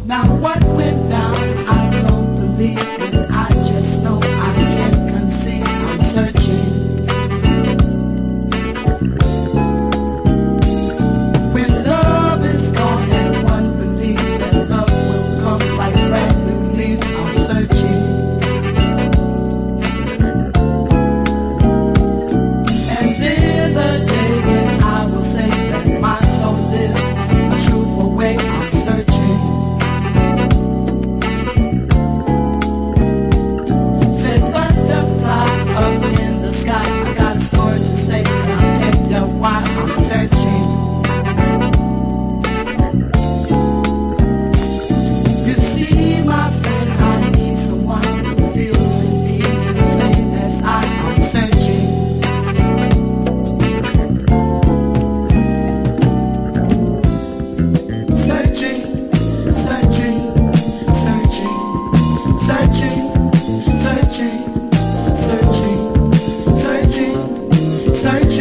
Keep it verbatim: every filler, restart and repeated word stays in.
Now what went down, I don't believe it. I just know I can't conceive. I'm searching. When love is gone and one believes that love will come like brand new leaves, I'm searching. And then the day when I will say that my soul lives a truthful way, I'm searching. Said butterfly up in the sky, I got a story to say, and I'll tell you why I'm searching. You see, my friend, I need someone who feels and needs the same as I. I'm searching. Searching, searching, searching, searching, searching.